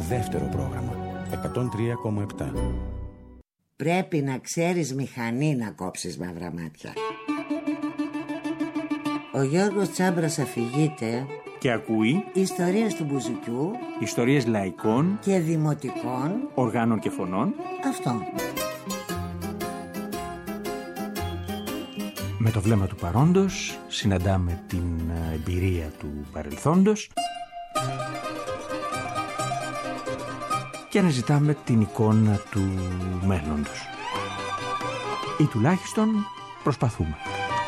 δεύτερο πρόγραμμα, 103,7. Πρέπει να ξέρεις μηχανή να κόψεις μαύρα μάτια. Ο Γιώργος Τσάμπρας αφηγείται και ακούει ιστορίες του μπουζουκιού, ιστορίες λαϊκών και δημοτικών οργάνων και φωνών. Αυτό. Με το βλέμμα του παρόντος συναντάμε την εμπειρία του παρελθόντος και αναζητάμε την εικόνα του μέλλοντος. Ή τουλάχιστον προσπαθούμε.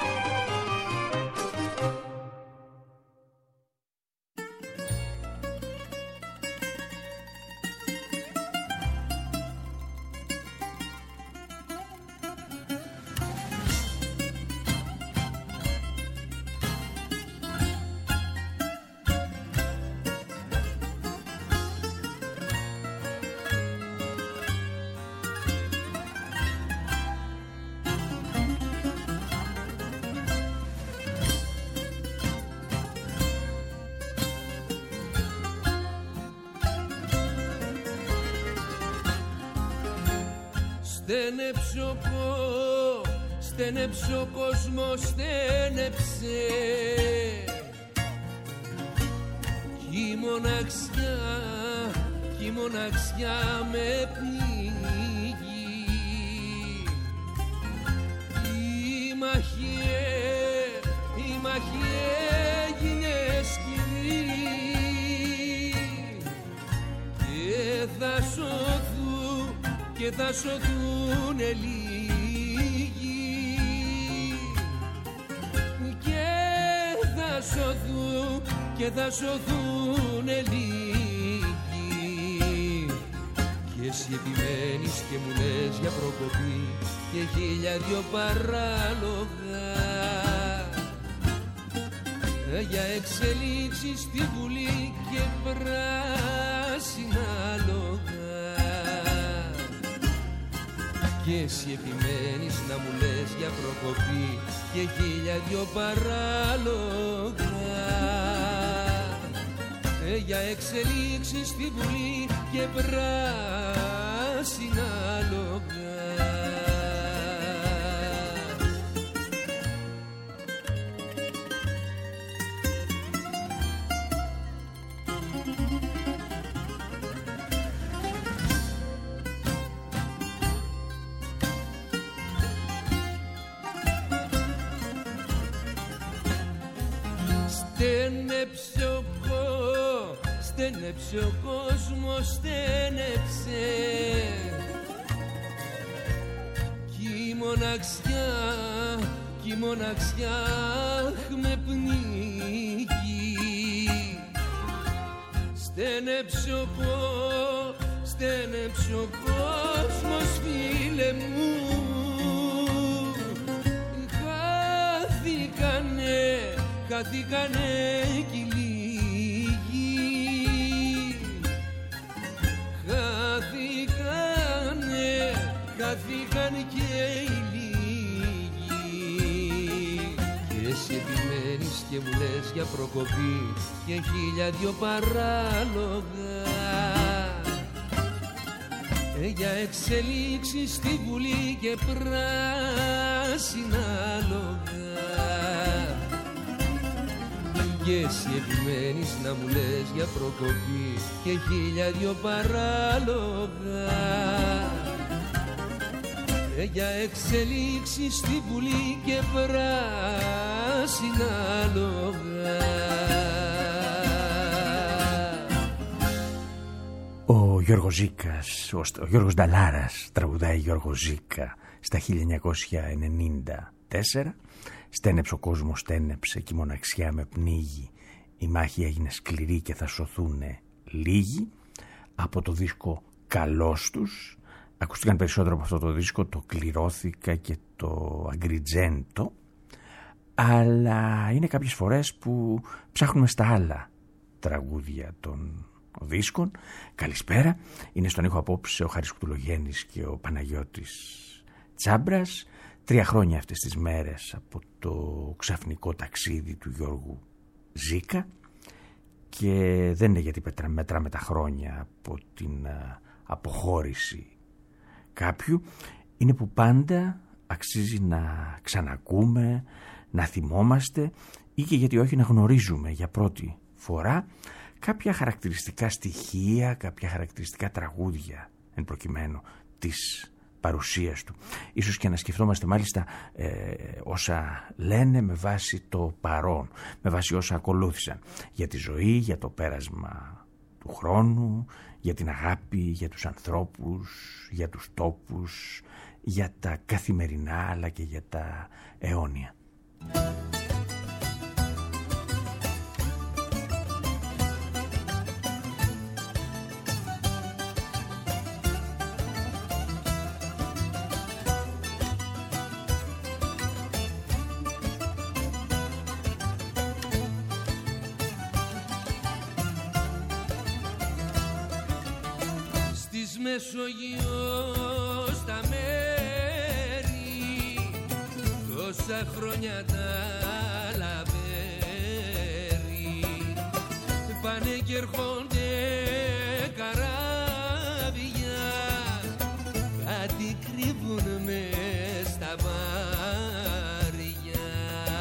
Στένεψε ο κόσμος, στένεψε κι η μοναξιά με πνίγει. Η μάχη έγινε σκληρή και θα σωθούν λίγοι. Και θα σωθούν λίγοι. Και εσύ επιμένεις και μου λες για προκοπή και 1002 παράλογα για εξελίξεις στη Βουλή και πράσινα λόγα. Και εσύ επιμένεις να μου λες για προκοπή και 1002 παράλογα για εξελίξεις στη Βουλή και πράσινα λόγα. Στένεψε ο κόσμος, στένεψε κι η μοναξιά με πνίγει. Στένεψε ο κόσμος, φίλε μου, χάθηκανε κι χάθηκαν και οι λίγοι. Και εσύ επιμένεις και μου λες για προκοπή και 1002 παράλογα για εξελίξεις στη Βουλή και πράσινα λόγα. Και εσύ επιμένεις να μου λες για προκοπή και 1002 παράλογα για εξελίξεις στη Βουλή και πράσινα λόγα. Ο Γιώργος Ζήκας, ο Γιώργος Νταλάρας τραγουδάει Γιώργο Ζήκα στα 1994. Στένεψε ο κόσμος, στένεψε και η μοναξιά με πνίγει. Η μάχη έγινε σκληρή και θα σωθούνε λίγοι. Από το δίσκο Καλός τους. Ακούστηκαν περισσότερο από αυτό το δίσκο το Κληρώθηκα και το Αγκριτζέντο, αλλά είναι κάποιες φορές που ψάχνουμε στα άλλα τραγούδια των δίσκων. Καλησπέρα, είναι στον ήχο απόψε ο Χάρης Κουτουλογέννης και ο Παναγιώτης Τσάμπρας. 3 χρόνια αυτές τις μέρες από το ξαφνικό ταξίδι του Γιώργου Ζήκα και δεν είναι γιατί μετράμε τα χρόνια από την αποχώρηση κάποιου, είναι που πάντα αξίζει να ξανακούμε, να θυμόμαστε ή και γιατί όχι να γνωρίζουμε για πρώτη φορά κάποια χαρακτηριστικά στοιχεία, κάποια χαρακτηριστικά τραγούδια εν προκειμένου της παρουσίας του. Ίσως και να σκεφτόμαστε μάλιστα όσα λένε με βάση το παρόν, με βάση όσα ακολούθησαν για τη ζωή, για το πέρασμα του χρόνου, για την αγάπη, για τους ανθρώπους, για τους τόπους, για τα καθημερινά αλλά και για τα αιώνια. Μεσογείο στα μέρη τόσα χρόνια τα λαβέρει, πάνε και έρχονται καράβια, κάτι κρύβουν μες στα βάρια.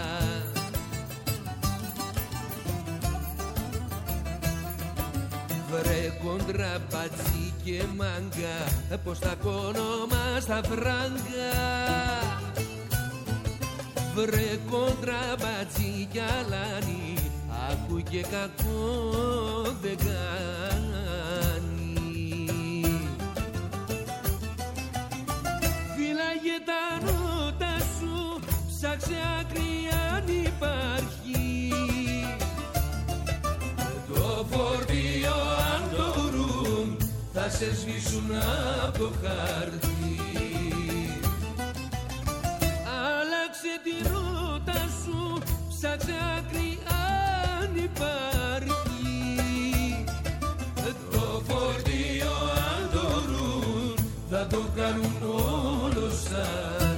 Βρε κοντραπατσί και μάγκα, πως τα κόνομα στα φράγκα. Βρε κοντραπατσί κι αλάνι, άκου και κακό δεν κάνει. Φύλαγε τα νότα σου, ψάξε άκρη αν υπάρχει. Το φορτίο αν το βρουν, θα σε σβήσουν από το χαρτί. Άλλαξε τη ρότα σου, ψάξε άκρη αν υπάρχει. Το φορτίο αν το βρουν, θα το κάνουν όλο σάχτη.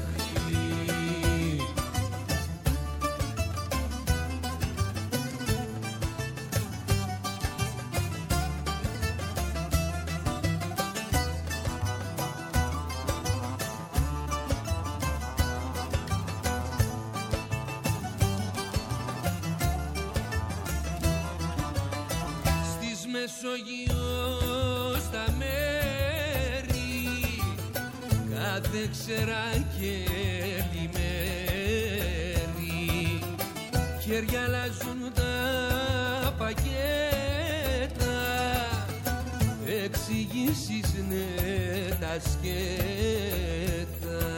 Μεσογείο στα μέρη, κάθε ξερά και λιμέρι, χέρια αλλάζουν τα πακέτα, εξηγήσεις ναι τα σκέτα.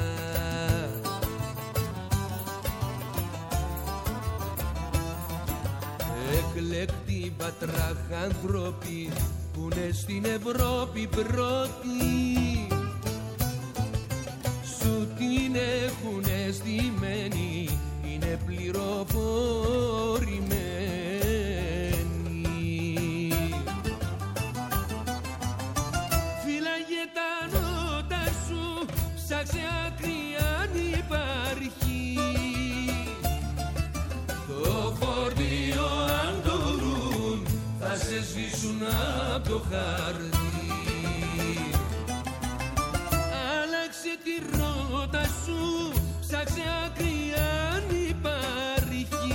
Εκλέκτοι πατράχανθρωποι που είναι στην Ευρώπη πρώτοι, σου την έχουνε στημένη, είναι πληροφορημένοι. Φύλαγε τα νότα σου, ψάξε άκρη αν υπάρχει. Το φορτίο αν το βρουν, θα σε σβήσουν απ' το χαρτί. Άλλαξε τη ρότα σου, ψάξε άκρη αν υπάρχει.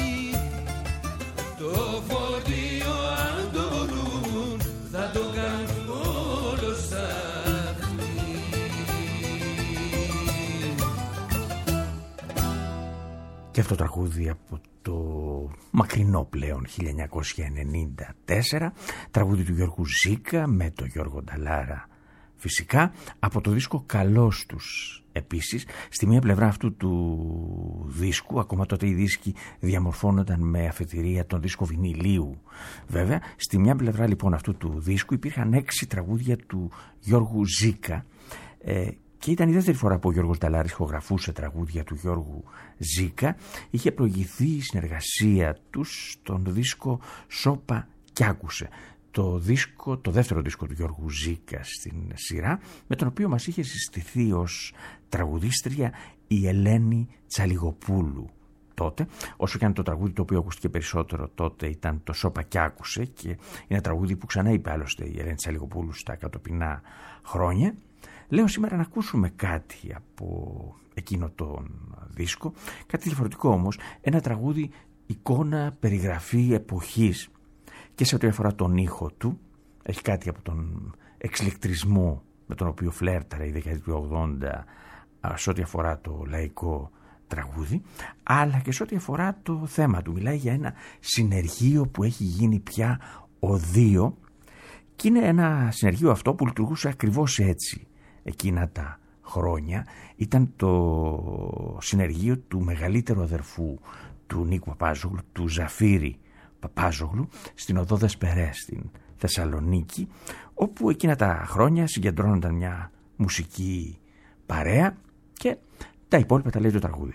Το φορτίο αν το βρουν, θα το κάνουν όλο σάχτη. Και αυτό το τραγούδι από το μακρινό πλέον 1994, τραγούδι του Γιώργου Ζήκα με τον Γιώργο Νταλάρα φυσικά, από το δίσκο «Καλός τους». Επίσης, στη μία πλευρά αυτού του δίσκου, ακόμα τότε οι δίσκοι διαμορφώνονταν με αφετηρία τον δίσκο βινιλίου βέβαια, στη μία πλευρά λοιπόν αυτού του δίσκου υπήρχαν 6 τραγούδια του Γιώργου Ζήκα, και ήταν η δεύτερη φορά που ο Γιώργος Νταλάρης ηχογραφούσε τραγούδια του Γιώργου Ζήκα. Είχε προηγηθεί η συνεργασία τους στον δίσκο «Σώπα κι άκουσε», το δεύτερο δίσκο του Γιώργου Ζήκα στην σειρά, με τον οποίο μας είχε συστηθεί ως τραγουδίστρια η Ελένη Τσαλιγοπούλου, τότε, όσο και αν το τραγούδι το οποίο ακούστηκε περισσότερο τότε ήταν το «Σώπα κι άκουσε», και είναι ένα τραγούδι που ξανά είπε άλλωστε η Ελένη Τσαλιγοπούλου στα κατοπινά χρόνια. Λέω σήμερα να ακούσουμε κάτι από εκείνο τον δίσκο, κάτι διαφορετικό όμως, ένα τραγούδι εικόνα, περιγραφή εποχής, και σε ό,τι αφορά τον ήχο του έχει κάτι από τον εξηλεκτρισμό με τον οποίο φλέρταρε η δεκαετία του 80 σε ό,τι αφορά το λαϊκό τραγούδι, αλλά και σε ό,τι αφορά το θέμα του. Μιλάει για ένα συνεργείο που έχει γίνει πια οδείο, και είναι ένα συνεργείο αυτό που λειτουργούσε ακριβώς έτσι εκείνα τα χρόνια. Ήταν το συνεργείο του μεγαλύτερου αδερφού του Νίκου Παπάζογλου, του Ζαφύρη Παπάζογλου, στην οδό Δεσπερές στην Θεσσαλονίκη, όπου εκείνα τα χρόνια συγκεντρώνονταν μια μουσική παρέα, και τα υπόλοιπα τα λέει το τραγούδι.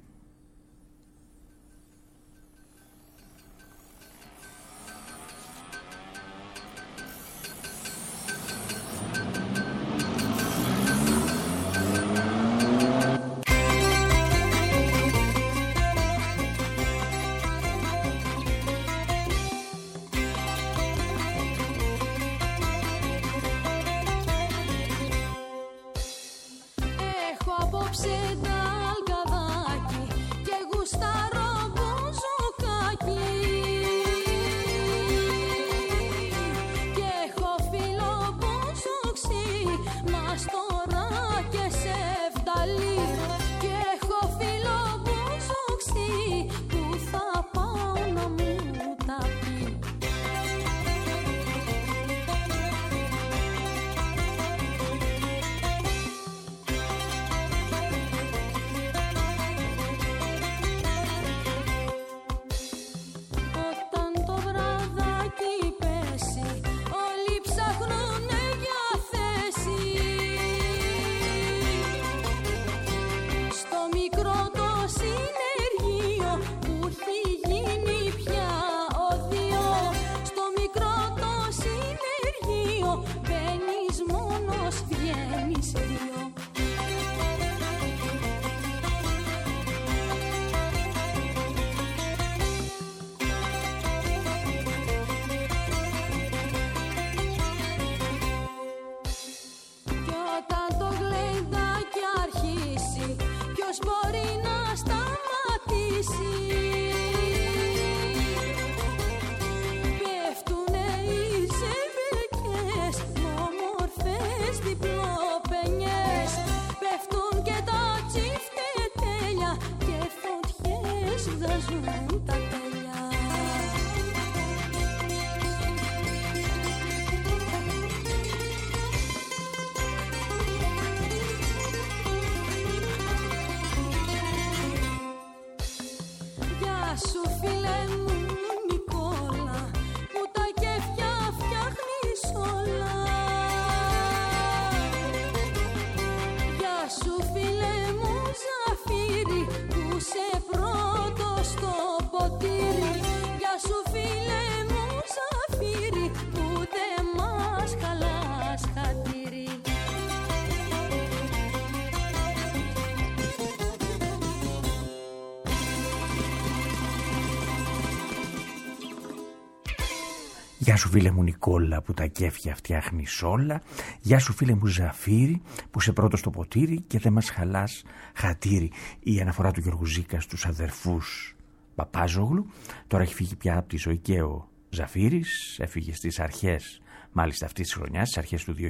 Γεια σου φίλε μου Νικόλα που τα κέφια φτιάχνεις όλα. Γεια σου φίλε μου Ζαφύρη που σε πρώτο στο ποτήρι και δεν μας χαλάς χατήρι. Η αναφορά του Γιώργου Ζήκα στους αδερφούς Παπάζογλου. Τώρα έχει φύγει πια από τη ζωή και ο Ζαφύρης. Έφυγε στις αρχές μάλιστα αυτής της χρονιάς, στις αρχές του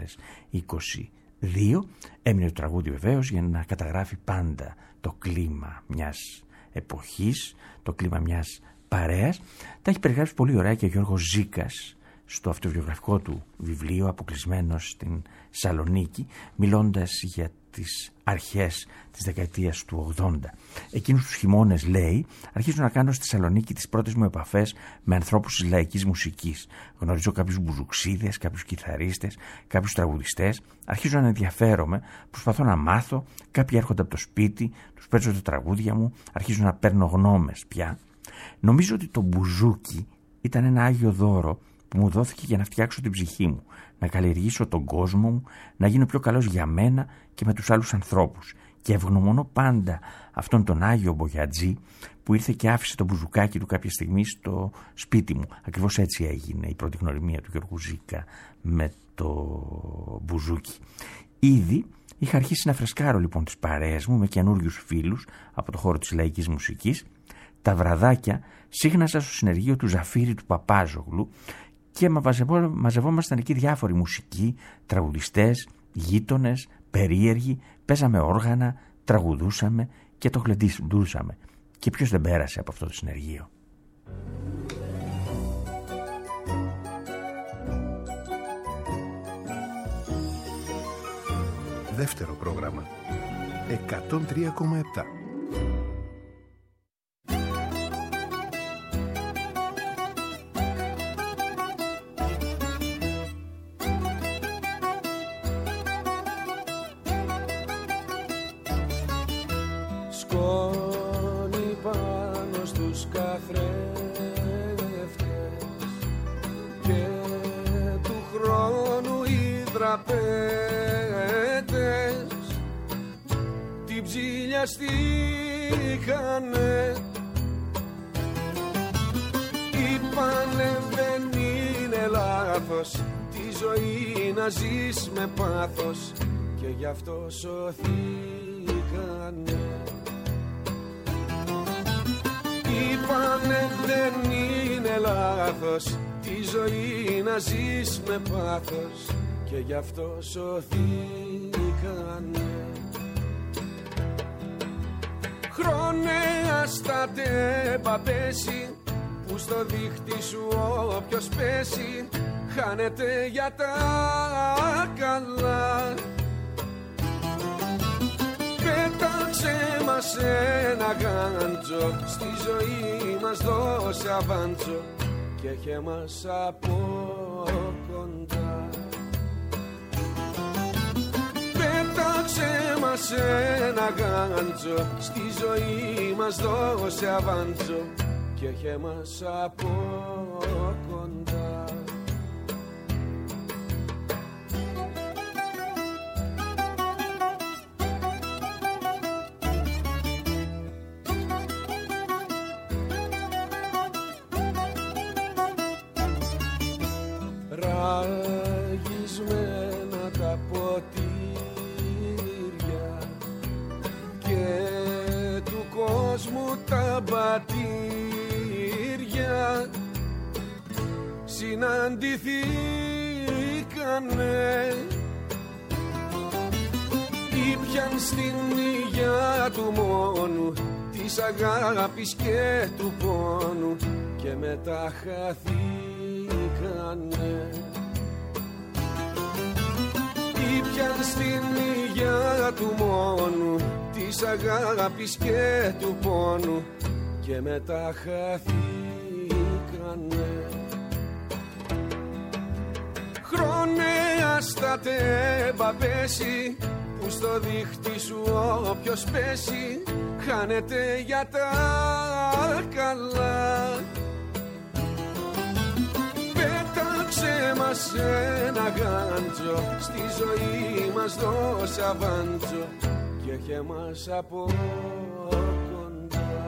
2022. Έμεινε το τραγούδι βεβαίως για να καταγράφει πάντα το κλίμα μιας εποχής, το κλίμα μιας παρέας. Τα έχει περιγράψει πολύ ωραία και ο Γιώργος Ζήκας στο αυτοβιογραφικό του βιβλίο, αποκλεισμένος στην Σαλονίκη, μιλώντας για τις αρχές της δεκαετίας του 80. Εκείνους τους χειμώνες, λέει, αρχίζω να κάνω στη Σαλονίκη τις πρώτες μου επαφές με ανθρώπους της λαϊκής μουσικής. Γνωρίζω κάποιους μπουζουξίδες, κάποιους κιθαρίστες, κάποιους τραγουδιστές. Αρχίζω να ενδιαφέρομαι, προσπαθώ να μάθω. Κάποιοι έρχονται από το σπίτι, τους παίζω τα τραγούδια μου, αρχίζω να παίρνω γνώμες πια. Νομίζω ότι το μπουζούκι ήταν ένα άγιο δώρο που μου δόθηκε για να φτιάξω την ψυχή μου, να καλλιεργήσω τον κόσμο μου, να γίνω πιο καλός για μένα και με τους άλλους ανθρώπους. Και ευγνωμονώ πάντα αυτόν τον Άγιο Μπογιατζή που ήρθε και άφησε το μπουζουκάκι του κάποια στιγμή στο σπίτι μου. Ακριβώς έτσι έγινε η πρώτη γνωριμία του Γιώργου Ζήκα με το μπουζούκι. Ήδη είχα αρχίσει να φρεσκάρω λοιπόν τις παρέες μου με καινούριους φίλους από το χώρο της λαϊκής μουσικής. Τα βραδάκια σύχναζα στο συνεργείο του Ζαφύρη του Παπάζογλου και μαζευόμασταν εκεί διάφοροι μουσικοί, τραγουδιστές, γείτονες, περίεργοι, παίζαμε όργανα, τραγουδούσαμε και το γλεντούσαμε. Και ποιος δεν πέρασε από αυτό το συνεργείο. Δεύτερο πρόγραμμα 103,7. Σκόνη πάνω στους καθρέφτες και του χρόνου οι δραπέτες την ψηλιαστήκανε. Είπανε δεν είναι λάθος τη ζωή να ζεις με πάθος και γι' αυτό σωθήκανε. Είπανε δεν είναι λάθος τη ζωή να ζεις με πάθος και γι' αυτό σωθήκανε. Χρόνε στα τέμπα πέσει που στο δίχτυ σου όποιος πέσει χάνεται για τα καλά. Πέταξε μας ένα γάντζο, στη ζωή μας δώσε αβάντζο και έχε μας από κοντά. Πέταξε μας ένα γάντζο, στη ζωή μας δώσε αβάντζο και έχε μας από κοντά. Ραγισμένα τα ποτήρια και του κόσμου τα μπατήρια συναντηθήκανε. Ήπιαν στην υγειά του μόνου της αγάπης και του πόνου και μετά χαθήκανε. Ήπιαν στην υγειά του μόνου της αγάπης και του πόνου και μετά χαθήκανε. Χρόνε στα τέμπα πέσει που στο δίχτυ σου όποιος πέσει χάνεται για τα καλά. Πέταξε μας ένα γάντζο, στη ζωή μας δώσε αβάντζο και έχε μας από κοντά.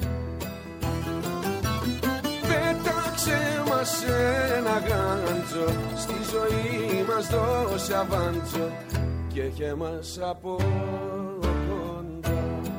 Πέταξε μας ένα γάντζο, στη ζωή μας δώσε αβάντζο και έχε μας από κοντά.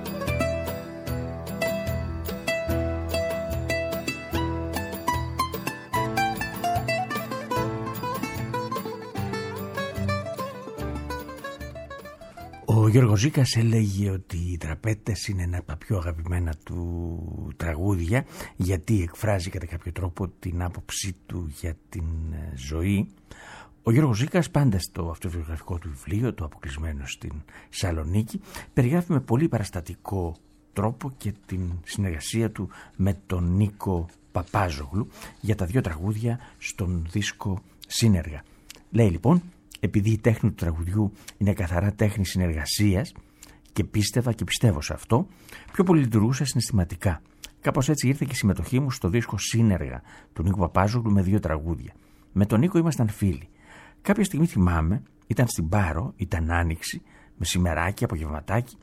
Ο Γιώργος Ζήκας έλεγε ότι οι τραπέτες είναι ένα από τα πιο αγαπημένα του τραγούδια, γιατί εκφράζει κατά κάποιο τρόπο την άποψή του για την ζωή. Ο Γιώργος Ζήκας πάντα στο αυτοβιογραφικό του βιβλίο, το αποκλεισμένο στην Σαλονίκη, περιγράφει με πολύ παραστατικό τρόπο και την συνεργασία του με τον Νίκο Παπάζογλου για τα δύο τραγούδια στον δίσκο Σύνεργα. Λέει λοιπόν, επειδή η τέχνη του τραγουδιού είναι καθαρά τέχνη συνεργασίας και πίστευα και πιστεύω σε αυτό, πιο πολύ λειτουργούσα συναισθηματικά. Κάπως έτσι ήρθε και η συμμετοχή μου στο δίσκο Σύνεργα του Νίκου Παπάζογλου με δύο τραγούδια. Με τον Νίκο ήμασταν φίλοι. Κάποια στιγμή θυμάμαι, ήταν στην Πάρο, ήταν άνοιξη, μεσημεράκι, απογευματάκι,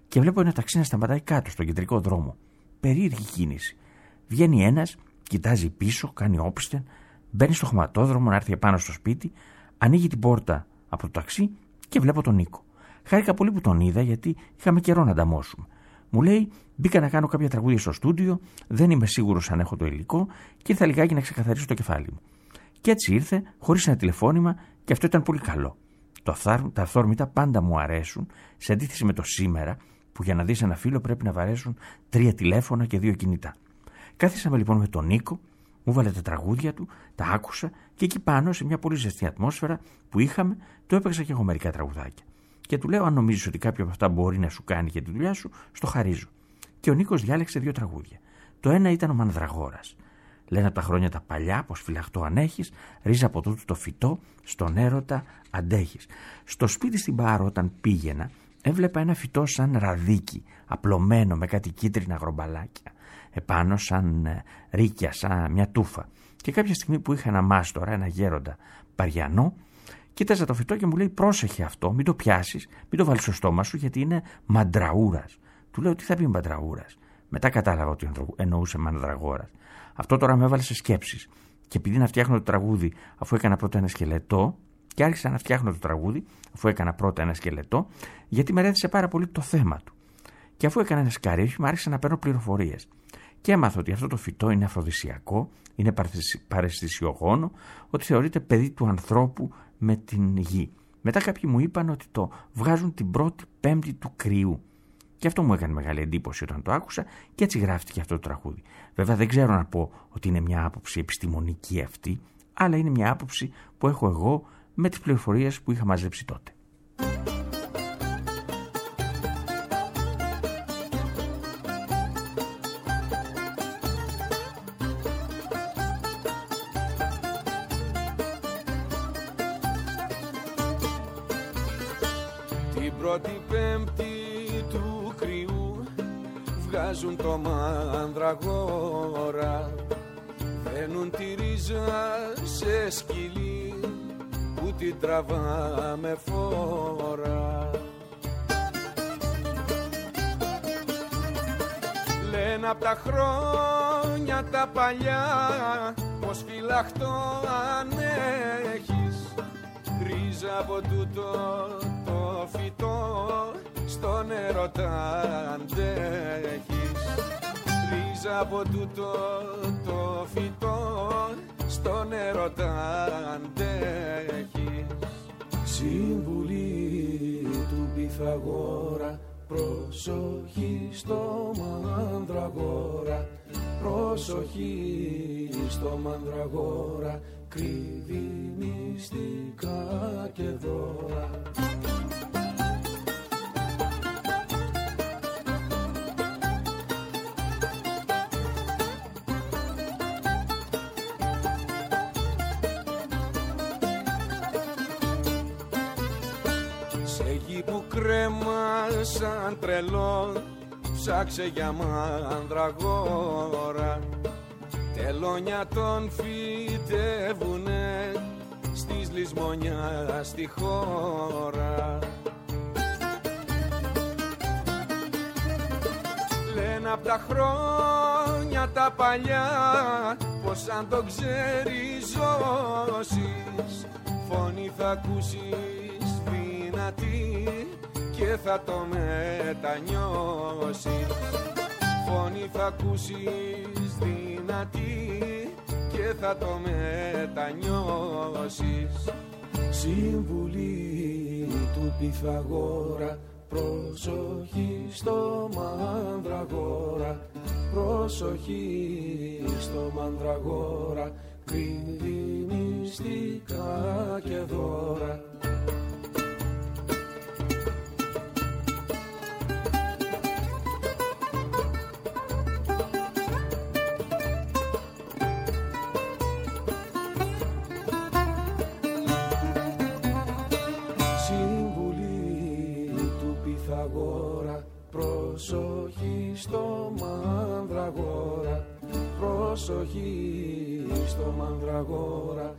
και βλέπω ένα ταξί να σταματάει κάτω στον κεντρικό δρόμο. Περίεργη κίνηση. Βγαίνει ένας, κοιτάζει πίσω, κάνει όπισθεν, μπαίνει στο χωματόδρομο να έρθει επάνω στο σπίτι, ανοίγει την πόρτα από το ταξί και βλέπω τον Νίκο. Χάρηκα πολύ που τον είδα, γιατί είχαμε καιρό να ανταμώσουμε. Μου λέει: μπήκα να κάνω κάποια τραγούδια στο στούντιο, δεν είμαι σίγουρος αν έχω το υλικό και ήρθα λιγάκι να ξεκαθαρίσω το κεφάλι μου. Και έτσι ήρθε, χωρίς ένα τηλεφώνημα, και αυτό ήταν πολύ καλό. Τα αυθόρμητα πάντα μου αρέσουν, σε αντίθεση με το σήμερα, που για να δεις ένα φίλο πρέπει να βαρέσουν 3 τηλέφωνα και 2 κινητά. Κάθισαμε λοιπόν με τον Νίκο, μου βάλε τα τραγούδια του, τα άκουσα και εκεί πάνω, σε μια πολύ ζεστή ατμόσφαιρα που είχαμε, το έπαιξα και εγώ μερικά τραγουδάκια. Και του λέω: αν νομίζεις ότι κάποιο από αυτά μπορεί να σου κάνει και τη δουλειά σου, στο χαρίζω. Και ο Νίκος διάλεξε 2 τραγούδια. Το ένα ήταν ο Μανδραγόρας. Λένε από τα χρόνια τα παλιά, πως φυλαχτό αν έχεις, ρίζα από τούτο το φυτό, στον έρωτα αντέχεις. Στο σπίτι στην Πάρο, όταν πήγαινα, έβλεπα ένα φυτό σαν ραδίκι, απλωμένο με κάτι κίτρινα γρομπαλάκια, επάνω σαν ρίκια, σαν μια τούφα. Και κάποια στιγμή που είχα ένα μάστορα, ένα γέροντα Παριανό, κοίταζα το φυτό και μου λέει: πρόσεχε αυτό, μην το πιάσεις, μην το βάλεις στο στόμα σου, γιατί είναι μαντραούρας. Του λέω: τι θα πει μαντραούρας? Μετά κατάλαβα ότι εννοούσε Μανδραγόρας. Αυτό τώρα με έβαλε σε σκέψεις. Και επειδή να φτιάχνω το τραγούδι, αφού έκανα πρώτα ένα σκελετό, και άρχισα να φτιάχνω το τραγούδι, αφού έκανα πρώτα ένα σκελετό, γιατί με ρέθησε πάρα πολύ το θέμα του. Και αφού έκανα ένα σκαρίφι, άρχισα να παίρνω πληροφορίες. Και έμαθα ότι αυτό το φυτό είναι αφροδισιακό, είναι παραισθησιογόνο, ότι θεωρείται παιδί του ανθρώπου με την γη. Μετά κάποιοι μου είπαν ότι το βγάζουν την 1η Πέμπτη του κρυού. Και αυτό μου έκανε μεγάλη εντύπωση όταν το άκουσα και έτσι γράφτηκε αυτό το τραγούδι. Βέβαια δεν ξέρω να πω ότι είναι μια άποψη επιστημονική αυτή, αλλά είναι μια άποψη που έχω εγώ με τις πληροφορίες που είχα μαζέψει τότε. Την 1η Πέμπτη του κρυού βγάζουν το Μανδραγόρα, δένουν τη ρίζα σε σκυλί που την τραβά με φόρα. Λένε απ' τα χρόνια τα παλιά πως φυλαχτό αν έχεις, ρίζα από τούτο το φυτό, στον έρωτα αντέχεις. Ρίζα από τούτο το φυτό, στον έρωτα αντέχεις. Συμβουλή του Πυθαγόρα, προσοχή στο Μανδραγόρα, προσοχή στο Μανδραγόρα, κρύβει μυστικά και δώρα. Σε γη που κρέμα σαν τρελό, ψάξε για Μανδραγόρα. Τελώνια τον φυτεύουνε στις λησμονιά στη χώρα. Λένε απ' τα χρόνια τα παλιά πως αν το ξεριζώσεις, φωνή θα ακούσεις δυνατή και θα το μετανιώσεις. Φωνή θα ακούσεις δυνατή και θα το μετανιώσεις. Συμβουλή του Πυθαγόρα, προσοχή στο Μανδραγόρα, προσοχή στο Μανδραγόρα, κρύβει μυστικά και δώρα. Προσοχή στο Μανδραγόρα, προσοχή στο Μανδραγόρα,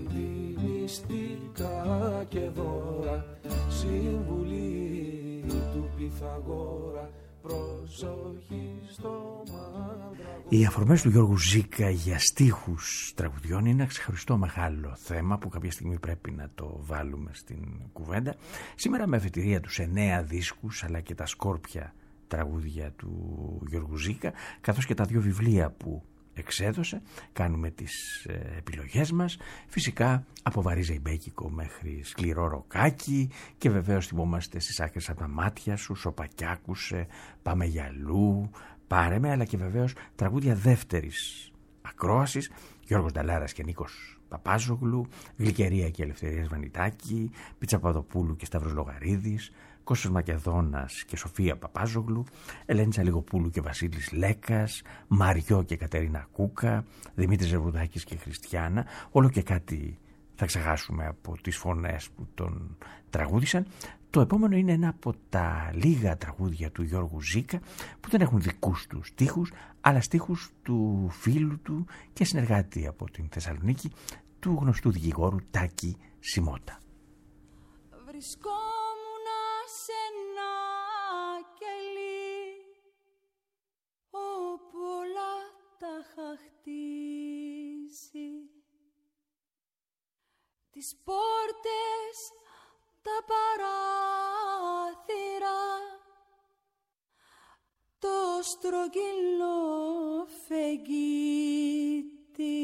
κρύβει μυστικά και δώρα. Συμβουλή του του Πυθαγόρα, προσοχή στο μάνδραγο. Οι αφορμές του Γιώργου Ζήκα για στίχους τραγουδιών είναι ένα ξεχωριστό μεγάλο θέμα που κάποια στιγμή πρέπει να το βάλουμε στην κουβέντα. Σήμερα με αφετηρία τους 9 δίσκους αλλά και τα σκόρπια τραγούδια του Γιώργου Ζήκα, καθώς και τα 2 βιβλία που εξέδωσε, κάνουμε τις επιλογές μας, φυσικά από βαρύ ζεϊμπέκικο μέχρι σκληρό ροκάκι, και βεβαίως θυμόμαστε στις άκρες από τα μάτια σου, Σοπακιάκουσε, Πάμε για αλλού, Πάρε με, αλλά και βεβαίως τραγούδια δεύτερης ακρόασης, Γιώργος Νταλάρας και Νίκος Παπάζογλου, Γλυκερία και Ελευθερίας Βανιτάκη, Πίτσα Παδοπούλου και Σταύρος Λογαρίδης, Κώστας Μακεδόνας και Σοφία Παπάζογλου, Ελένη Τσαλιγοπούλου και Βασίλης Λέκας, Μαριό και Κατερίνα Κούκα, Δημήτρης Ζερβουδάκης και Χριστιάνα. Όλο και κάτι θα ξεχάσουμε από τις φωνές που τον τραγούδισαν. Το επόμενο είναι ένα από τα λίγα τραγούδια του Γιώργου Ζήκα που δεν έχουν δικούς του στίχους, αλλά στίχους του φίλου του και συνεργάτη από την Θεσσαλονίκη, του γνωστού δικηγόρου Τάκη Σιμώτα. Βρισκόμουνα σε ένα κελί όπου όλα τα είχα χτίσει, τις πόρτες, τα παράθυρα, το στρογγυλό φεγγίτι.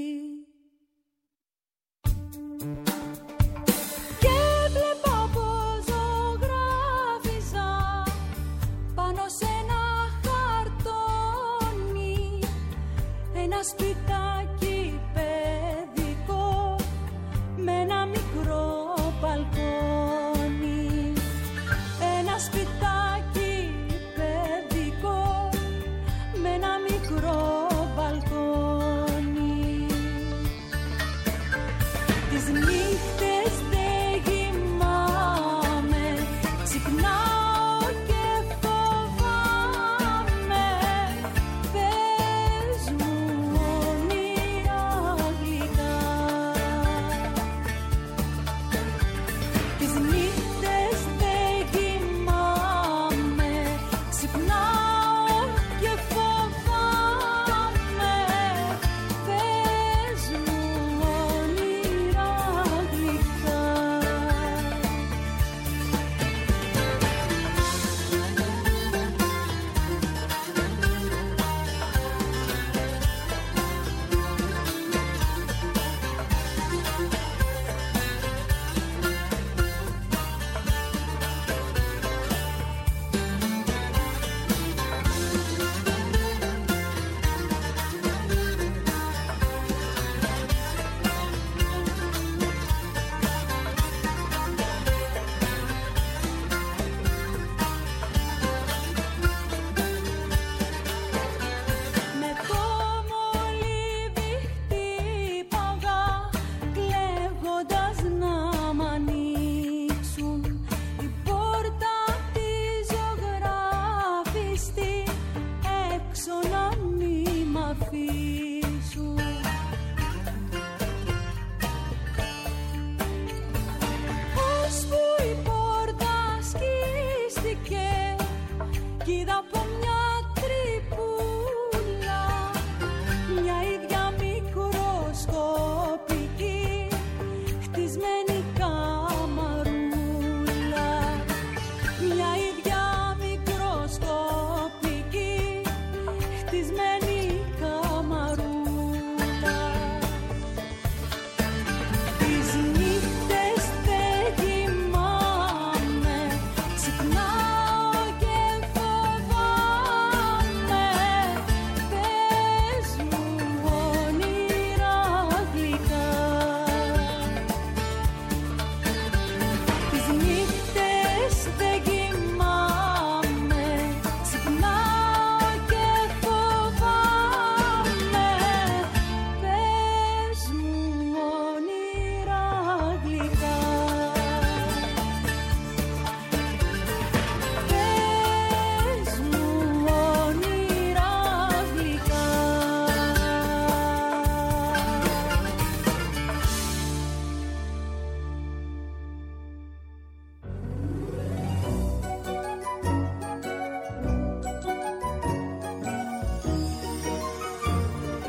Και βλέπω πως ζωγράφιζα πάνω σε ένα χαρτόνι ένα σπιτάκι παιδικό με ένα μικρό μπαλκόνι. Ένα σπιτάκι παιδικό με ένα μικρό μπαλκόνι.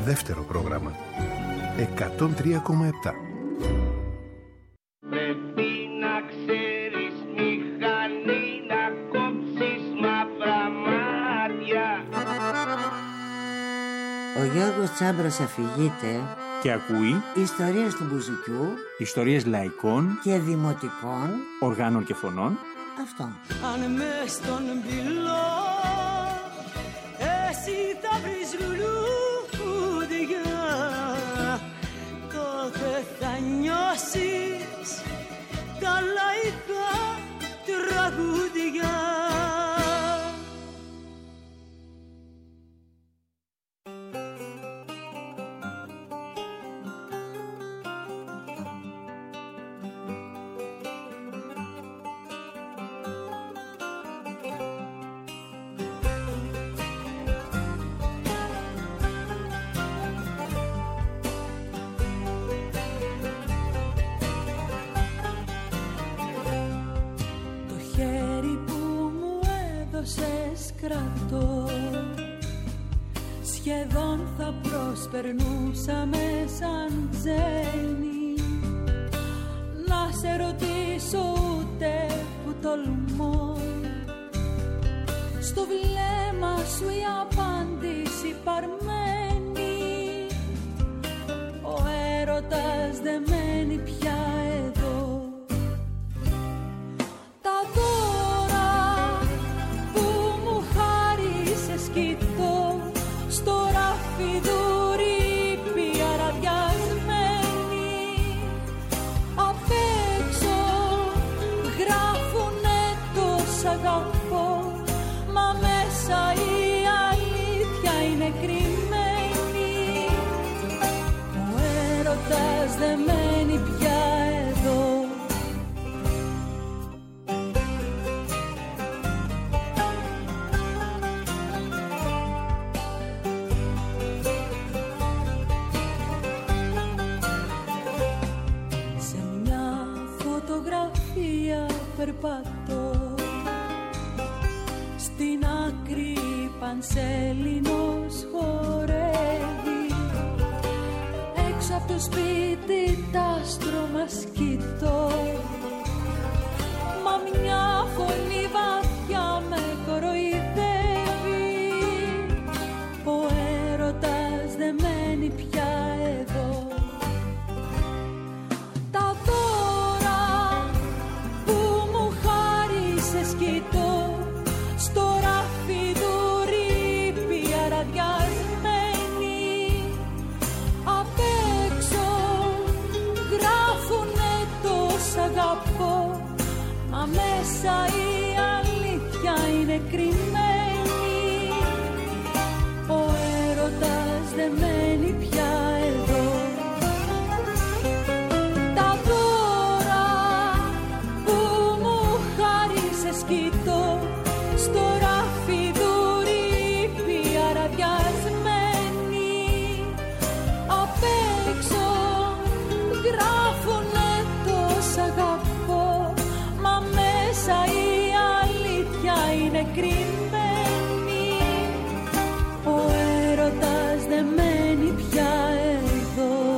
δεύτερο πρόγραμμα. 103,7. Πρέπει να ξέρεις μηχανή να κόψεις μαύρα μάτια. Ο Γιώργος Τσάμπρας αφηγείται και ακούει ιστορίες του μπουζουκιού, ιστορίες λαϊκών και δημοτικών οργάνων και φωνών. Αυτό. Αν μες στον πυλό εσύ θα βρεις λουλούδια, τότε θα νιώσεις τα λαϊκά τραγούδια. Κρατώ, σχεδόν θα προσπερνούσαμε σαν τζένι. Να σε ρωτήσω ούτε που τολμώ, στο βλέμμα σου η απάντηση παρμένει. Ο έρωτας δεν μένει πια εδώ. Τα δώρα κοιτώ στο ράφι δουρύπη αραδιασμένη. Απ' έξω γράφουνε το σ' αγαπώ, μα μέσα η αλήθεια είναι κρυμμένη. Ο έρωτας δεν μένει πια εδώ. Περπατώ στην άκρη, πανσέλινος χορεύει. Έξω από το σπίτι τ' άστρο μας κοιτώ, μα μια φωνή βαθιά με κοροϊδεύει. Ο έρωτας δεν μένει πια εδώ. Κοιτώ στο ράφι δουρύπη αραδιασμένη. Απ' έξω γράφουνε το σ' αγαπώ, μα μέσα η αλήθεια είναι κρυμμένη. Ο έρωτας δεν μένει πια εδώ. Κοιτώ στο ράφι δουρύπη αραδιασμένη. Απ' έξω γράφουνε το σ' αγαπώ, μα μέσα η αλήθεια είναι κρυμμένη. Ο έρωτας δεν μένει πια εδώ.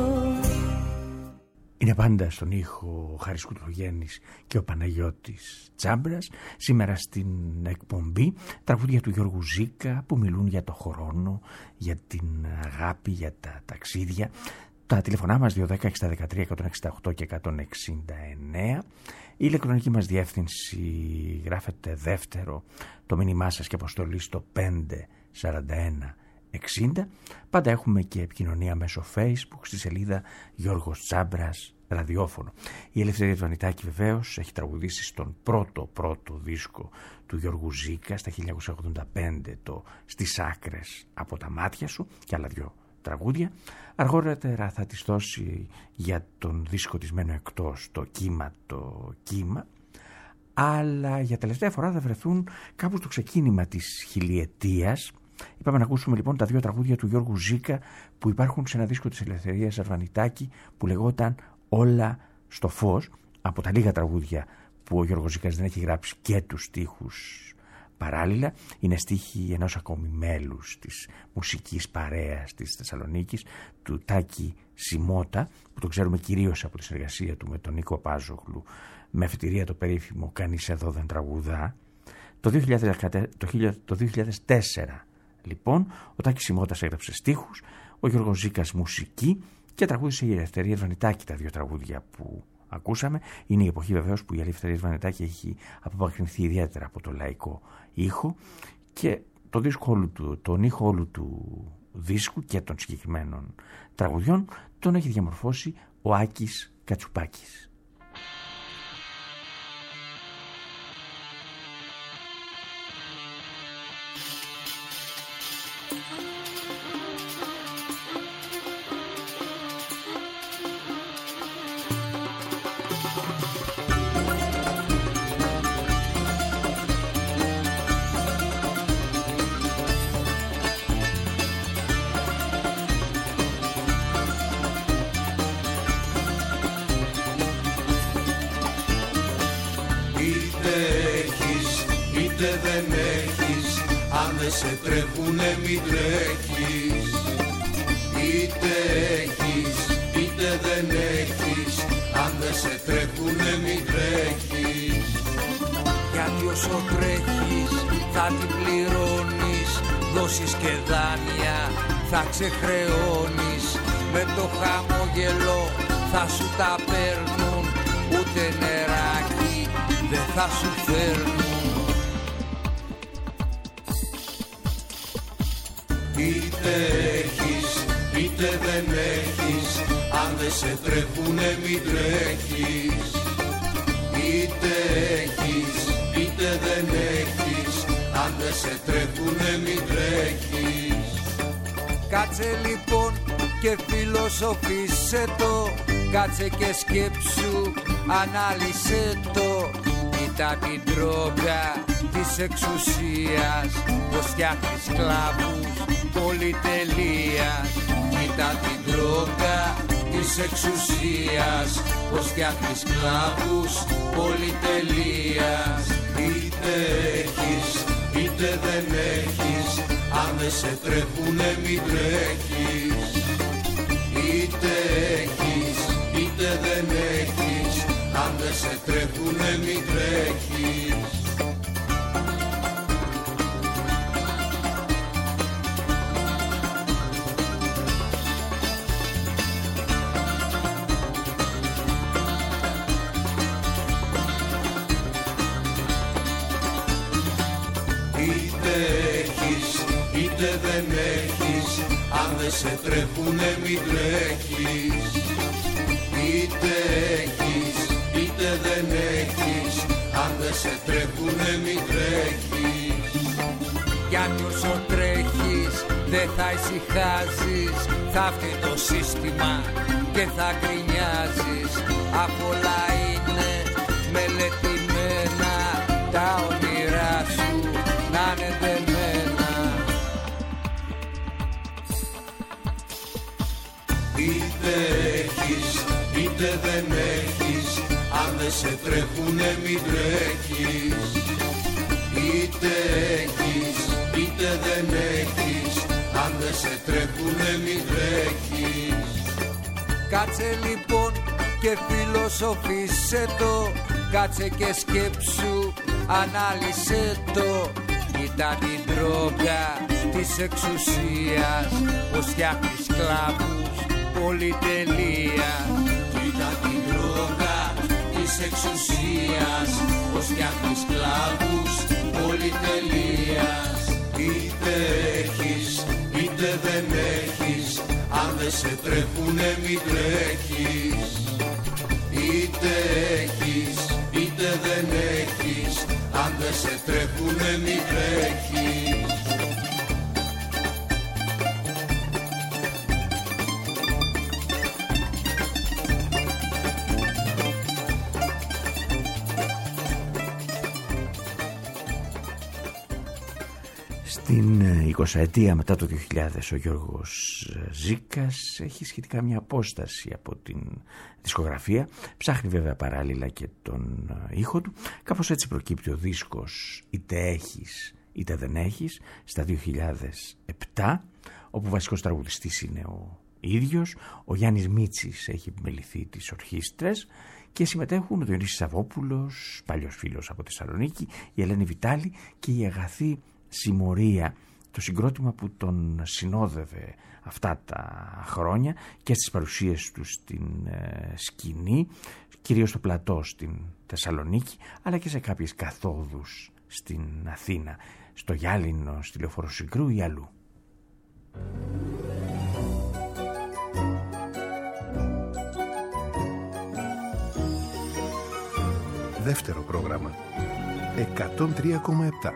Είναι πάντα στον ήχο ο Χάρης Κουτρογέννης και ο Παναγιώτης Τσάμπρας. Σήμερα στην εκπομπή τραγούδια του Γιώργου Ζήκα που μιλούν για το χρόνο, για την αγάπη, για τα ταξίδια. Τα τηλεφωνά μας 210-613-168 και 169. Η ηλεκτρονική μας διεύθυνση γράφεται δεύτερο το μήνυμά σας και αποστολή στο 54160. Πάντα έχουμε και επικοινωνία μέσω Facebook στη σελίδα Γιώργος Τσάμπρας ραδιόφωνο. Η Ελευθερία Βανιτάκη βεβαίως έχει τραγουδήσει στον πρώτο δίσκο του Γιώργου Ζήκα στα 1985 το «Στις άκρες από τα μάτια σου» και άλλα δυο τραγούδια. Αργότερα θα της δώσει για τον δίσκο της «Μένω εκτός» το κύμα, αλλά για τελευταία φορά θα βρεθούν κάπου στο ξεκίνημα της χιλιετίας. Είπαμε να ακούσουμε λοιπόν τα δύο τραγούδια του Γιώργου Ζήκα που υπάρχουν σε ένα δίσκο της Ελευθερίας Αρβανιτάκη που λεγόταν «Όλα στο φως», από τα λίγα τραγούδια που ο Γιώργος Ζήκας δεν έχει γράψει και τους στίχους παράλληλα είναι στίχοι ενός ακόμη μέλους της μουσικής παρέας της Θεσσαλονίκης, του Τάκη Σιμώτα, που το ξέρουμε κυρίως από τη συνεργασία του με τον Νίκο Πάζογλου, με αφετηρία το περίφημο «Κανείς εδώ δεν τραγουδά». Το 2004 λοιπόν ο Τάκης Σιμώτας έγραψε στίχους, ο Γιώργος Ζήκας μουσική και τραγούδισε η Ελευθερία Βανιτάκη. Τα δύο τραγούδια που ακούσαμε είναι η εποχή βεβαίως που η Ελευθερία Βανιτάκη έχει απομακρυνθεί ιδιαίτερα από το λαϊκό ήχο, και το δίσκο όλου του, τον ήχο όλου του δίσκου και των συγκεκριμένων τραγουδιών τον έχει διαμορφώσει ο Άκης Κατσουπάκης. Σε τρέχουνε μην τρέχεις, είτε έχεις είτε δεν έχεις, αν δεν σε τρέχουνε μην τρέχεις. Γιατί όσο τρέχεις θα την πληρώνεις, δώσεις και δάνεια θα ξεχρεώνεις, με το χαμόγελο θα σου τα παίρνουν, ούτε νεράκι δεν θα σου φέρνουν. Είτε έχεις είτε δεν έχεις, αν δεν σε τρέχουνε μην τρέχεις, είτε έχεις είτε δεν έχεις, αν δεν σε τρέχουνε μην τρέχεις. Κάτσε λοιπόν και φιλοσοφήσε το, κάτσε και σκέψου, ανάλυσε το. Κοίτα την τρόγκα της εξουσίας, πως φτιάχνει σκλάβους πολυτελείας. Κοίτα την τρόγκα της εξουσίας, πως φτιάχνει σκλάβους πολυτελείας. Είτε έχεις είτε δεν έχεις, αν δεν σε τρέχουνε μην τρέχεις, είτε έχεις είτε δεν έχεις, αν δεν σε τρέχουνε μην τρέχεις. Είτε έχεις είτε δεν έχεις, αν δεν σε τρέχουνε μην τρέχεις, είτε έχεις είτε δεν έχεις, αν δεν σε τρέχουνε μην τρέχεις. Γιατί όσο τρέχεις δεν θα ησυχάζεις, θα φτιάξει το σύστημα και θα γκρινιάζεις. Απ' όλα είναι μελετημένα, τα όνειρά σου να είναι δεμένα. Είτε έχεις είτε δεν έχεις, αν δεν σε τρέχουνε μην τρέχεις, είτε έχεις είτε δεν έχεις, αν δεν σε τρέχουνε μην τρέχεις. Κάτσε λοιπόν και φιλοσοφήσε το, κάτσε και σκέψου, ανάλυσε το. Κοίτα την τρόγκα της εξουσίας, πως φτιάχνει σκλάβους πολυτελείας. Κοίτα την τρόγκα της εξουσίας, πως φτιάχνει σκλάβους πολυτελείας. Είτε έχεις είτε δεν έχεις, αν δεν σε τρέχουνε μην τρέχεις, είτε έχεις είτε δεν έχεις, αν δεν σε τρέχουνε μην τρέχεις. Στην 20ετία μετά το 2000 ο Γιώργος Ζήκας έχει σχετικά μια απόσταση από την δισκογραφία. Ψάχνει βέβαια παράλληλα και τον ήχο του. Κάπως έτσι προκύπτει ο δίσκος «Είτε έχεις είτε δεν έχεις» στα 2007, όπου βασικός τραγουδιστής είναι ο ίδιος. Ο Γιάννης Μίτσης έχει επιμεληθεί τις ορχήστρες και συμμετέχουν ο Διονύσης Σαββόπουλος, παλιός φίλος από Θεσσαλονίκη, η Ελένη Βιτάλη και η Αγαθή Συμμορία, το συγκρότημα που τον συνόδευε αυτά τα χρόνια και στις παρουσίες του στην σκηνή, κυρίως στο πλατό στην Θεσσαλονίκη, αλλά και σε κάποιες καθόδους στην Αθήνα, στο Γιάλινο, στη Λεωφόρο Συγκρού ή αλλού. Δεύτερο πρόγραμμα 103,7.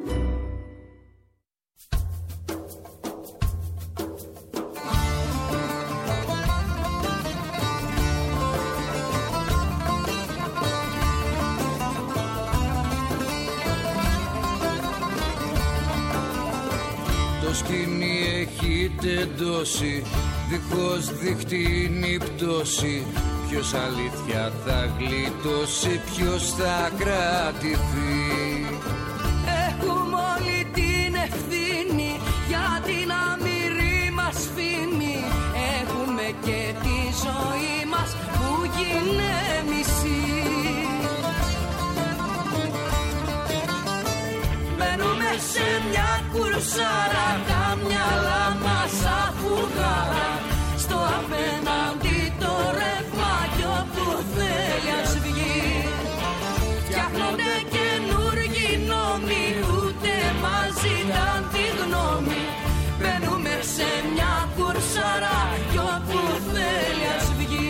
Το σκηνή έχει τεντώσει, δίχως διχτύνει πτώση. Ποιος αλήθεια θα γλιτώσει, ποιος θα κρατηθεί. Έχουμε όλη την ευθύνη για την αμυρή μας φήμη. Έχουμε και τη ζωή μας που γίνε μισή. Μπαίνουμε σε μια κουρσάρα, τα μυαλά μας αφουγάρα. Στο απέναντι το ρεύμα κι όπου θέλει ας βγει. Φτιάχνονται καινούργιοι νόμοι, ούτε μας ζητάν τη γνώμη. Μπαίνουμε σε μια κουρσάρα κι όπου θέλει ας βγει.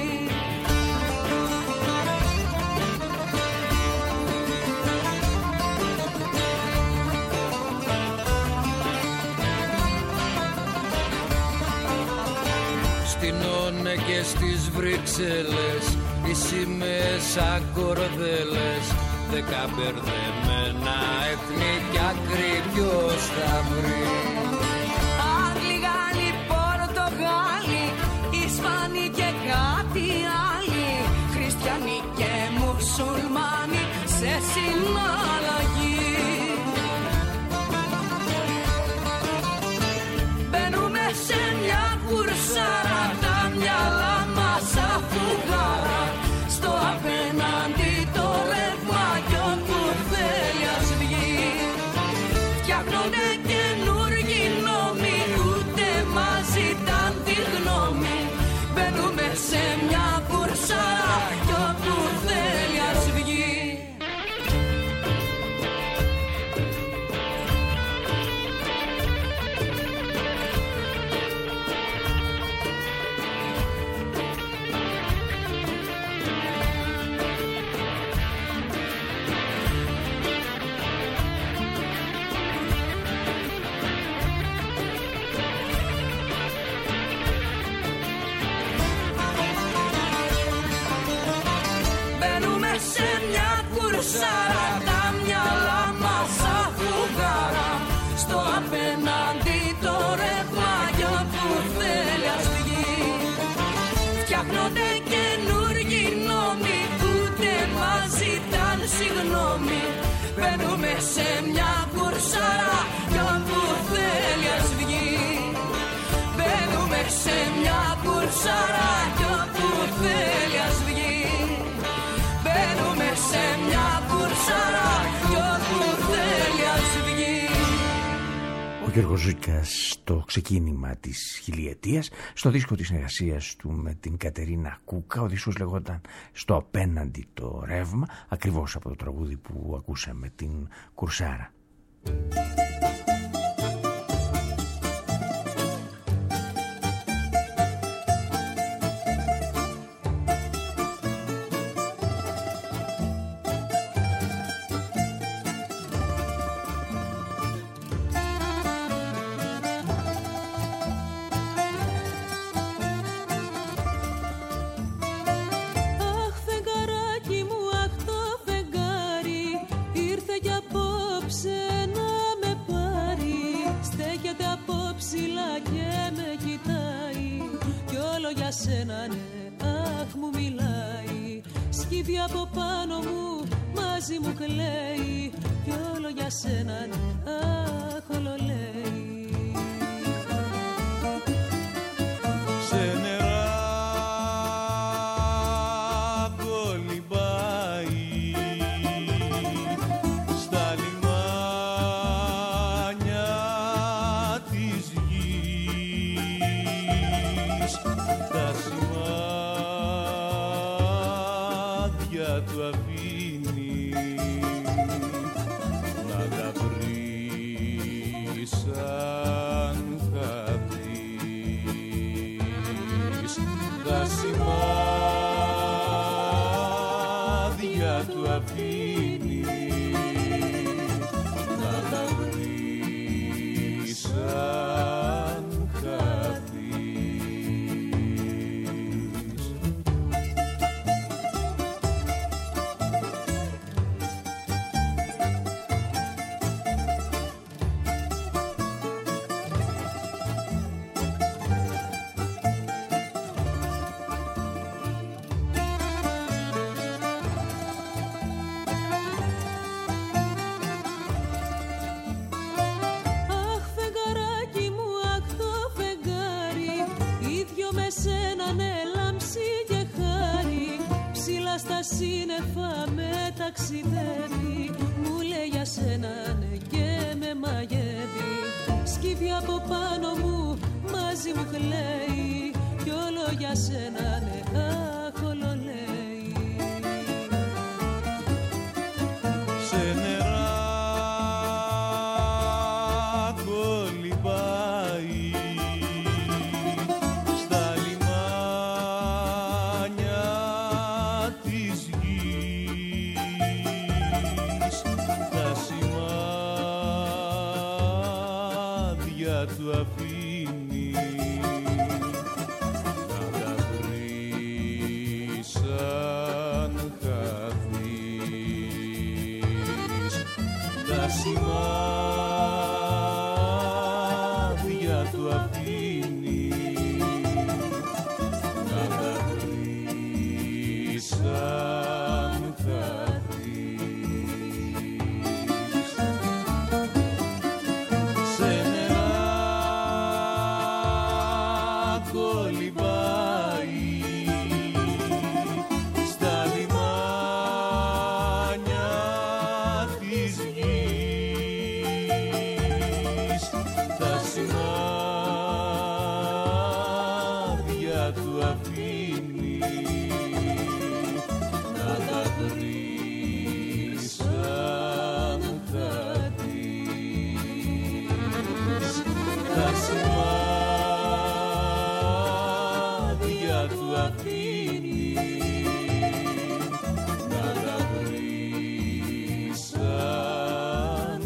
Και στις Βρυξέλλες οι σημαίες σαν κορδέλες. 10 μπερδεμένα έθνη κι άκρη ποιος θα βρει. Άγγλοι, Γάλλοι, Πορτογάλοι, Ισπανοί και κάτι άλλοι, χριστιανοί και μουσουλμάνοι σε συναλλαγή. Μπαίνουμε σε μια κουρσάρα, τα μυαλά μας αφουγάρα. Στο απέναντι το ρεύμα κι όπου θέλει ας βγει. Φτιάχνονται καινούργιοι νόμοι, ούτε μας ζητάν τη γνώμη. Μπαίνουμε σε μια κουρσάρα κι όπου θέλει ας βγει. Σε μια κουρσάρα, τα μυαλά μας αφουγάρα. Στο απέναντι το ρεύμα κι όπου θέλει ας βγει. Φτιάχνονται καινούργιοι νόμοι, ούτε μας ζητάν συγγνώμη. Μπαίνουμε σε μια κουρσάρα κι όπου θέλει ας βγει. Μπαίνουμε σε μια κουρσάρα κι όπου θέλει ας βγει. Μπαίνουμε σε μια κουρσάρα κι όπου θέλει ας βγει. Ο Γιώργος Ζήκας στο ξεκίνημα της χιλιετίας, στο δίσκο της συνεργασίας του με την Κατερίνα Κούκα. Ο δίσκος λεγόταν «Στο απέναντι το ρεύμα», ακριβώς από το τραγούδι που ακούσαμε, την κουρσάρα. Ήρθε κι απόψε να με πάρει. αχ μου μιλάει, σκύβει από πάνω μου, μαζί μου κλαίει κι όλο για σένα, αχ όλο λέει. Σε νερά κολυμπάει, στα λιμάνια της γης, τα σημάδια του αφήνει να τα βρει σαν χαθείς. Τα σημάδια του αφήνει να τα βρει σαν χαθείς. Αχ φεγγαράκι μου, αχ το φεγγάρι, ίδιο με σένα λάμψη και χάρη, ψηλά στα σύννεφα με ταξιδεύει, μου λέει για σένα ναι και με μαγεύει, σκύβει από πάνω μου, μαζί μου κλαίει κι όλο για σένα ναι, αχ όλο λέει. Σε νερά κολυμπάει, στα λιμάνια της γης, τα σημάδια του αφήνει να τα βρει σαν χαθείς. Τα σημάδια του αφήνει να τα βρει σαν χαθείς. Σε νερά κολυμπάει, στα λιμάνια της γης, τα σημάδια του αφήνει να τα βρει σαν χαθείς. Τα σημάδια του αφήνει να τα βρει σαν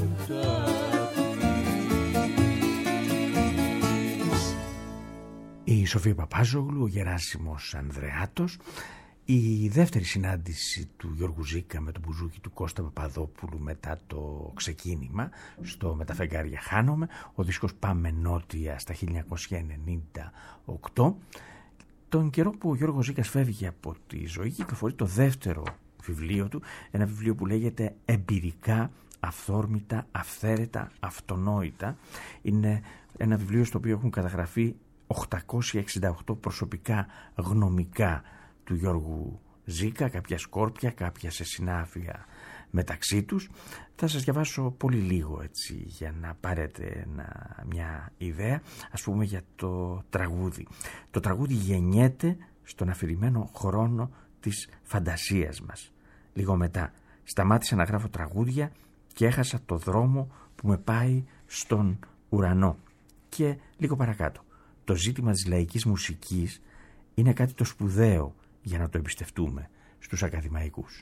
χαθείς. Η Σοφία Παπάζογλου, ο Γεράσιμος Ανδρεάτος. Η δεύτερη συνάντηση του Γιώργου Ζήκα με τον μπουζούκι του Κώστα Παπαδόπουλου μετά το ξεκίνημα στο «Με τα φεγγάρια χάνομαι», ο δίσκος «Πάμε Νότια» στα 1998. Τον καιρό που ο Γιώργος Ζήκας φεύγει από τη ζωή, κυκλοφορεί το δεύτερο βιβλίο του, ένα βιβλίο που λέγεται «Εμπειρικά, αυθόρμητα, αυθαίρετα, αυτονόητα». Είναι ένα βιβλίο στο οποίο έχουν καταγραφεί 868 προσωπικά γνωμικά του Γιώργου Ζήκα, κάποια σκόρπια, κάποια σε συνάφεια μεταξύ τους. Θα σας διαβάσω πολύ λίγο έτσι για να πάρετε μια ιδέα, ας πούμε για το τραγούδι. Το τραγούδι γεννιέται στον αφηρημένο χρόνο της φαντασίας μας. Λίγο μετά σταμάτησα να γράφω τραγούδια και έχασα το δρόμο που με πάει στον ουρανό. Και λίγο παρακάτω, το ζήτημα της λαϊκής μουσικής είναι κάτι το σπουδαίο για να το εμπιστευτούμε στους ακαδημαϊκούς.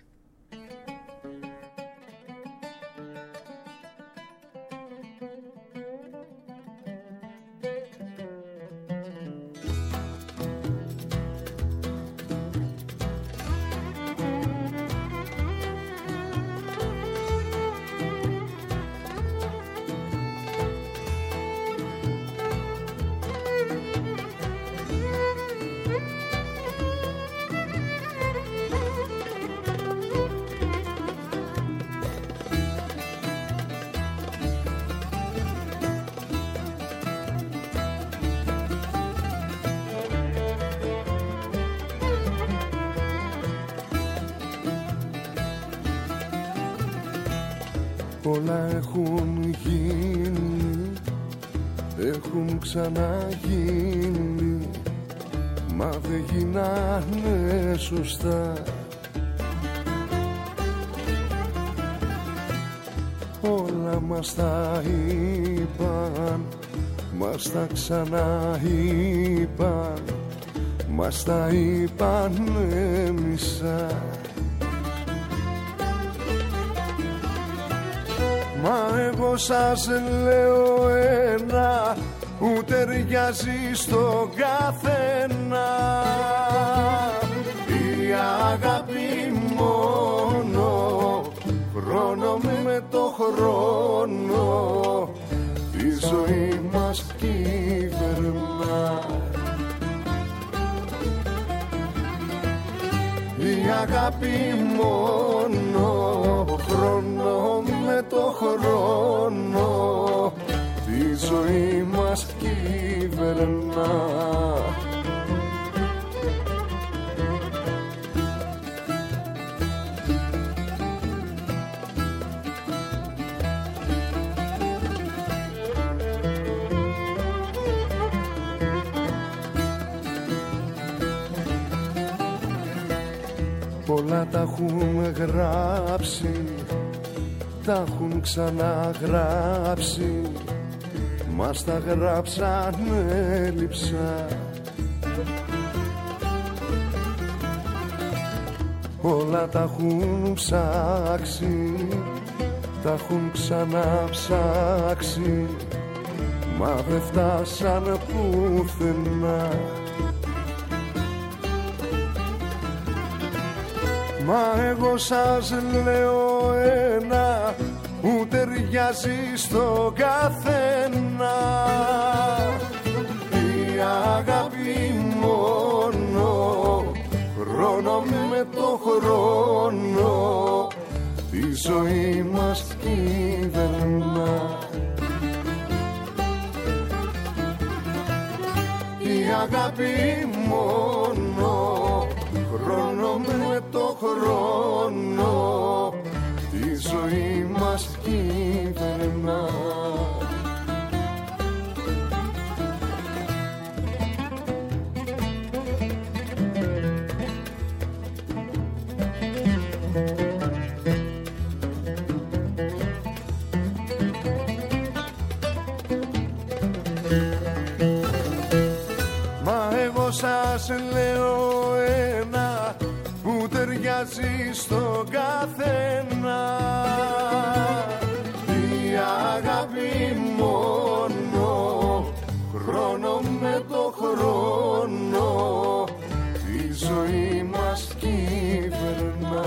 Πολλά έχουν γίνει, έχουν ξαναγίνει, μα δεν γίνανε σωστά. Όλα μας τα είπαν, μας τα ξαναείπαν, μας τα είπανε μισά. Μα εγώ σας λέω ένα που ταιριάζει στον καθένα. Η αγάπη μόνο χρόνο με το χρόνο τη ζωή μας κυβερνά. Η αγάπη μόνο χρόνο με το χρόνο τη ζωή μας κυβερνά. Πολλά τα έχουν γράψει, τα έχουν ξαναγράψει, μας τα γράψανε λειψά. Όλα τα έχουν ψάξει, τα έχουν ξαναψάξει, μα δεν φτάσανε πουθενά. Μα εγώ σας λέω ένα που ταιριάζει στο καθένα. Η αγάπη μόνο χρόνο με το χρόνο τη ζωή μας κυβερνά. Η αγάπη μόνο χρόνο με το χρόνο τη ζωή μας κυβερνά. Μα εγώ σας λέω ένα που ταιριάζει στον καθένα. Η αγάπη μόνο χρόνο με το χρόνο τη ζωή μας κυβερνά.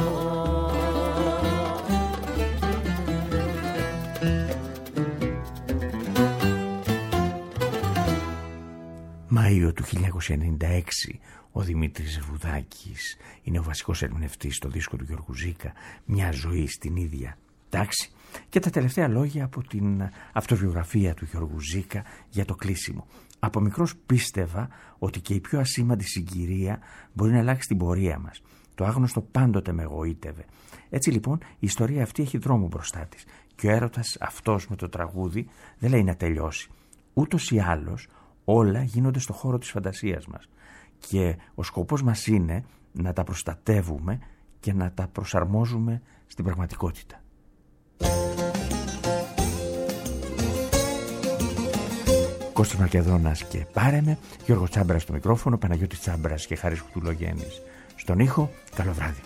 Μάιο του 1996 ο Δημήτρης Βουδάκης είναι ο βασικός ερμηνευτής στο δίσκο του Γιώργου Ζήκα, «Μια ζωή στην ίδια τάξη». Και τα τελευταία λόγια από την αυτοβιογραφία του Γιώργου Ζήκα για το κλείσιμο. Από μικρός πίστευα ότι και η πιο ασήμαντη συγκυρία μπορεί να αλλάξει την πορεία μας. Το άγνωστο πάντοτε με εγωίτευε. Έτσι λοιπόν η ιστορία αυτή έχει δρόμο μπροστά της. Και ο έρωτας αυτός με το τραγούδι δεν λέει να τελειώσει. Ούτως ή άλλως όλα γίνονται στο χώρο της φαντασίας μας. Και ο σκοπός μας είναι να τα προστατεύουμε και να τα προσαρμόζουμε στην πραγματικότητα. Κώστας Μακεδόνας και Πάρεμε, Γιώργος Τσάμπρας στο μικρόφωνο, Παναγιώτης Τσάμπρας και Χάρης Κουτουλογέννης στον ήχο. Καλό βράδυ.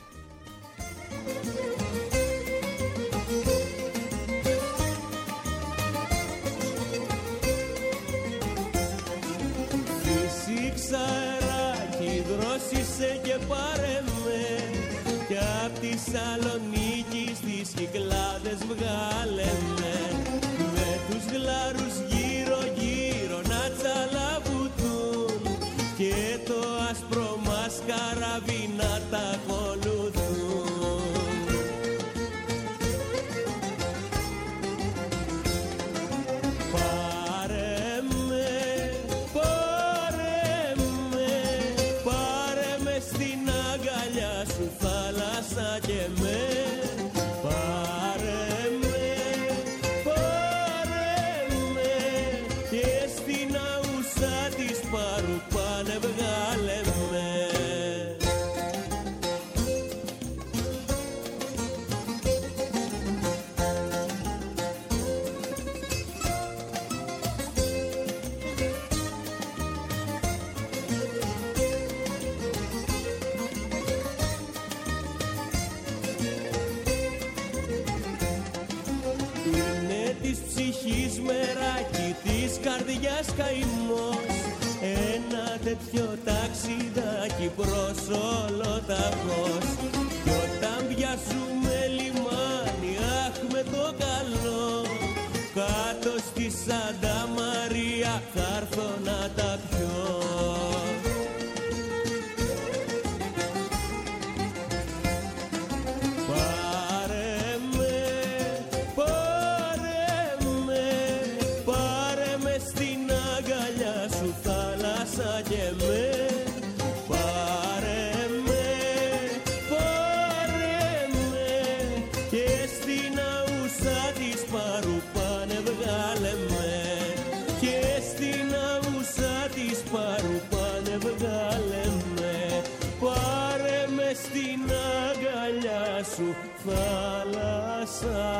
Φύσηξα αεράκι, δρόσισε και πάρε με, κι απ' τη Σαλονίκη στις Κυκλάδες βγάλε με, με τους γλάρους γύρω γύρω να τσαλαβουτούν και το άσπρο μας καράβι να τα ακολουθούν. Θάλασσα και με, πάρε με, καρδιάς καημός. Ένα τέτοιο ταξιδάκι προς ολοταχώς. Κι όταν πιάσουμε λιμάνι, αχ με το καλό, κάτω στη Σάντα Μαρία θα έρθω να τα πιω. Θάλασσα